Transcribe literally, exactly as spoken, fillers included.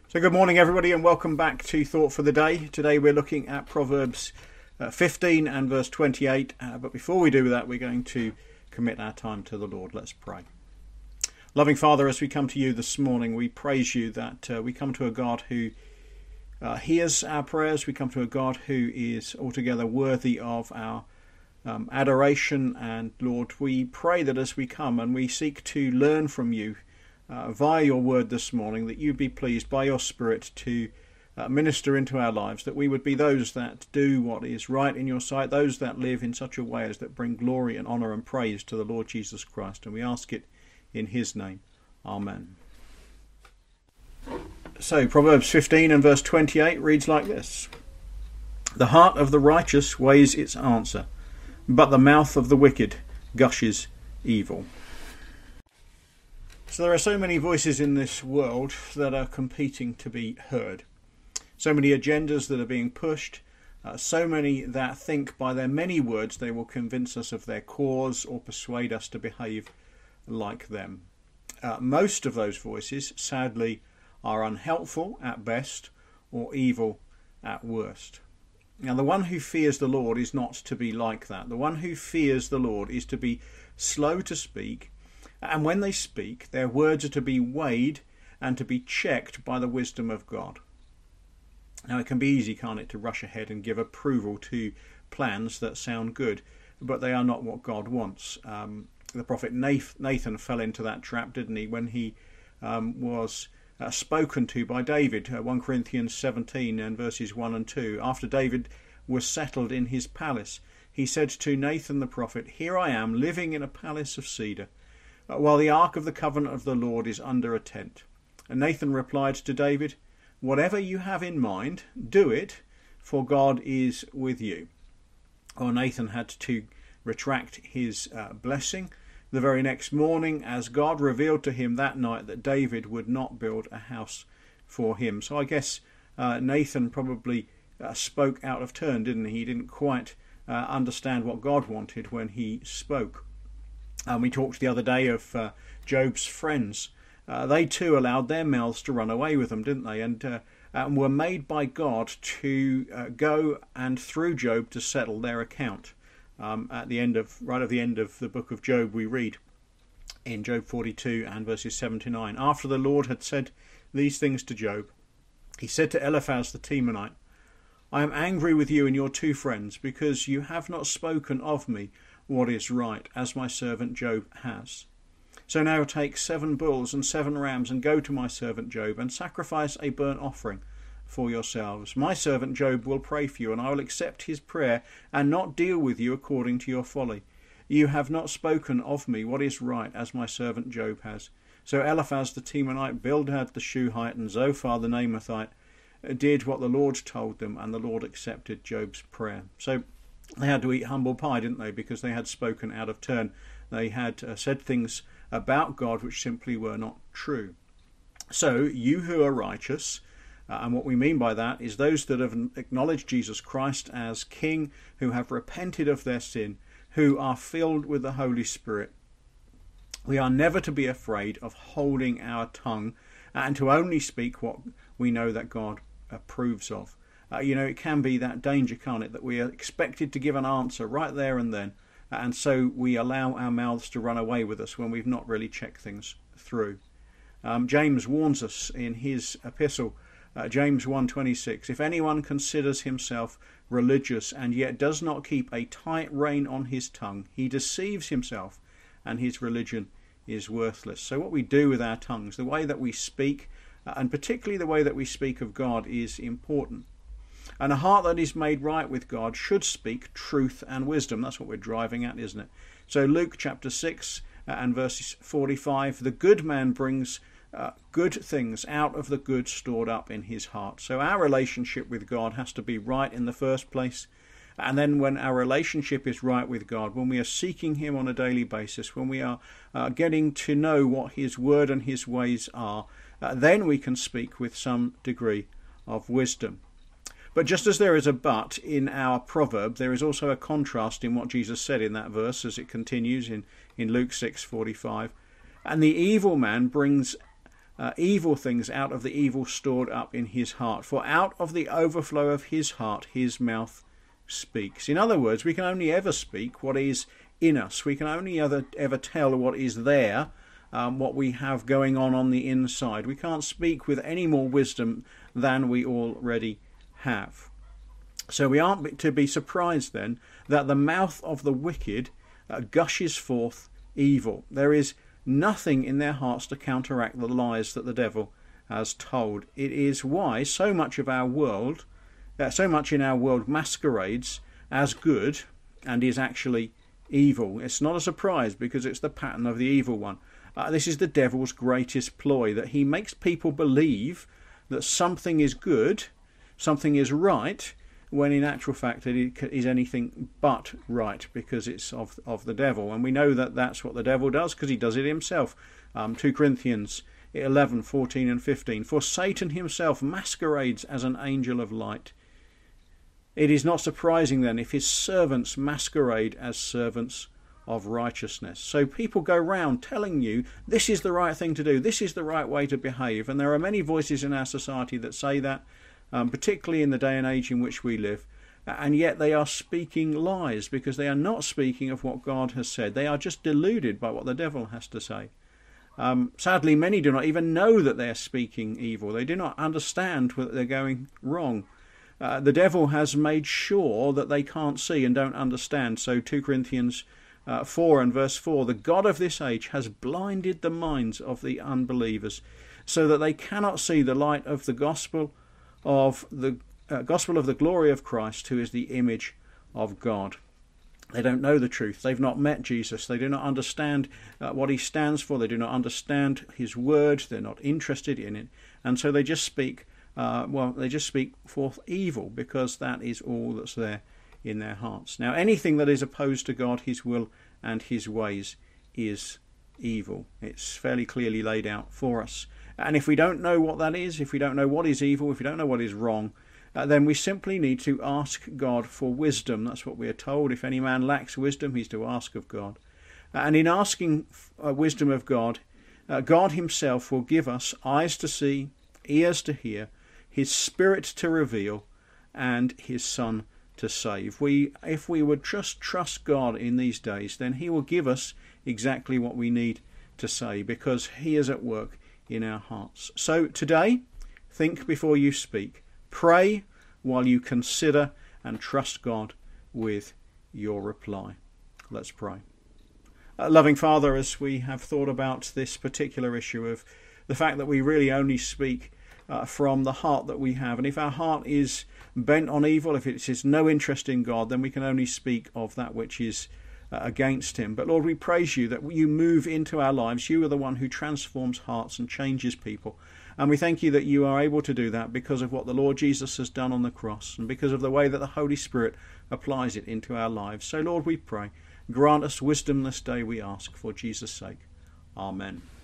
So good morning everybody and welcome back to Thought for the Day. Today we're looking at Proverbs uh, fifteen and verse twenty-eight. Uh, but before we do that, we're going to commit our time to the Lord. Let's pray. Loving Father, as we come to you this morning, we praise you that uh, we come to a God who uh, hears our prayers. We come to a God who is altogether worthy of our um, adoration. And Lord, we pray that as we come and we seek to learn from you, Uh, via your word this morning, that you be pleased by your Spirit to uh, minister into our lives, that we would be those that do what is right in your sight, those that live in such a way as that bring glory and honour and praise to the Lord Jesus Christ. And we ask it in his name. Amen. So Proverbs fifteen and verse twenty-eight reads like this: "The heart of the righteous weighs its answer, but the mouth of the wicked gushes evil." So there are so many voices in this world that are competing to be heard. So many agendas that are being pushed. Uh, so many that think by their many words they will convince us of their cause or persuade us to behave like them. Uh, most of those voices, sadly, are unhelpful at best or evil at worst. Now, the one who fears the Lord is not to be like that. The one who fears the Lord is to be slow to speak, and when they speak, their words are to be weighed and to be checked by the wisdom of God. Now, it can be easy, can't it, to rush ahead and give approval to plans that sound good, but they are not what God wants. Um, the prophet Nathan fell into that trap, didn't he, when he um, was uh, spoken to by David. Uh, First Corinthians seventeen and verses one and two. After David was settled in his palace, he said to Nathan the prophet, "Here I am, living in a palace of cedar, while the ark of the covenant of the Lord is under a tent." And Nathan replied to David, "Whatever you have in mind, do it, for God is with you." Well, Nathan had to retract his uh, blessing the very next morning, as God revealed to him that night that David would not build a house for him. So I guess uh, Nathan probably uh, spoke out of turn, didn't he? He didn't quite uh, understand what God wanted when he spoke. And we talked the other day of uh, Job's friends. Uh, they too allowed their mouths to run away with them, didn't they? And, uh, and were made by God to uh, go and through Job to settle their account. Um, at the end of right at the end of the book of Job, we read in Job forty-two and verses seven to nine. "After the Lord had said these things to Job, he said to Eliphaz the Temanite, 'I am angry with you and your two friends, because you have not spoken of me what is right, as my servant Job has. So now take seven bulls and seven rams, and go to my servant Job, and sacrifice a burnt offering for yourselves. My servant Job will pray for you, and I will accept his prayer, and not deal with you according to your folly. You have not spoken of me what is right, as my servant Job has.' So Eliphaz the Temanite, Bildad the Shuhite, and Zophar the Naamathite did what the Lord told them, and the Lord accepted Job's prayer." So they had to eat humble pie, didn't they? Because they had spoken out of turn. They had uh, said things about God which simply were not true. So you who are righteous, uh, and what we mean by that is those that have acknowledged Jesus Christ as King, who have repented of their sin, who are filled with the Holy Spirit. We are never to be afraid of holding our tongue and to only speak what we know that God approves of. Uh, you know, it can be that danger, can't it, that we are expected to give an answer right there and then, and so we allow our mouths to run away with us when we've not really checked things through. Um, James warns us in his epistle, uh, James one twenty-six, "If anyone considers himself religious and yet does not keep a tight rein on his tongue, he deceives himself, and his religion is worthless." So what we do with our tongues, the way that we speak, uh, and particularly the way that we speak of God, is important. And a heart that is made right with God should speak truth and wisdom. That's what we're driving at, isn't it? So Luke chapter six and verses forty-five, "The good man brings uh, good things out of the good stored up in his heart." So our relationship with God has to be right in the first place. And then when our relationship is right with God, when we are seeking him on a daily basis, when we are uh, getting to know what his word and his ways are, uh, then we can speak with some degree of wisdom. But just as there is a but in our proverb, there is also a contrast in what Jesus said in that verse as it continues in, in Luke six forty-five. "And the evil man brings uh, evil things out of the evil stored up in his heart. For out of the overflow of his heart, his mouth speaks. In other words, we can only ever speak what is in us. We can only ever, ever tell what is there, um, what we have going on on the inside. We can't speak with any more wisdom than we already have. So we aren't to be surprised then that the mouth of the wicked uh, gushes forth evil. There is nothing in their hearts to counteract the lies that the devil has told. It is why so much of our world, uh, so much in our world masquerades as good and is actually evil. It's not a surprise because it's the pattern of the evil one. Uh, this is the devil's greatest ploy, that he makes people believe that something is good, something is right, when in actual fact it is anything but right, because it's of of the devil. And we know that that's what the devil does, because he does it himself. Um, Second Corinthians eleven, fourteen and fifteen. For Satan himself masquerades as an angel of light. It is not surprising then if his servants masquerade as servants of righteousness. So people go round telling you this is the right thing to do, this is the right way to behave. And there are many voices in our society that say that, Um, particularly in the day and age in which we live, and yet they are speaking lies, because they are not speaking of what God has said. They are just deluded by what the devil has to say. Um, sadly, many do not even know that they are speaking evil. They do not understand that they're going wrong. Uh, the devil has made sure that they can't see and don't understand. So Second Corinthians uh, four and verse four, the God of this age has blinded the minds of the unbelievers, so that they cannot see the light of the gospel of the uh, gospel of the glory of Christ, who is the image of God. They don't know the truth. They've not met Jesus. They do not understand uh, what he stands for. They do not understand his word. They're not interested in it. And so they just speak, uh, well, they just speak forth evil, because that is all that's there in their hearts. Now, anything that is opposed to God, his will and his ways, is evil. It's fairly clearly laid out for us. And if we don't know what that is, if we don't know what is evil, if we don't know what is wrong, uh, then we simply need to ask God for wisdom. That's what we are told. If any man lacks wisdom, he's to ask of God. And in asking uh, wisdom of God, uh, God himself will give us eyes to see, ears to hear, his spirit to reveal, and his Son to save. We, if we would just trust God in these days, then he will give us exactly what we need to say, because he is at work in our hearts. So today, think before you speak. Pray while you consider, and trust God with your reply. Let's pray. Uh, loving Father, as we have thought about this particular issue of the fact that we really only speak uh, from the heart that we have, and if our heart is bent on evil, if it is no interest in God, then we can only speak of that which is Uh, against him. But Lord, we praise you that you move into our lives. You are the one who transforms hearts and changes people. And we thank you that you are able to do that because of what the Lord Jesus has done on the cross, and because of the way that the Holy Spirit applies it into our lives. So Lord, we pray, grant us wisdom this day, we ask, for Jesus' sake. Amen.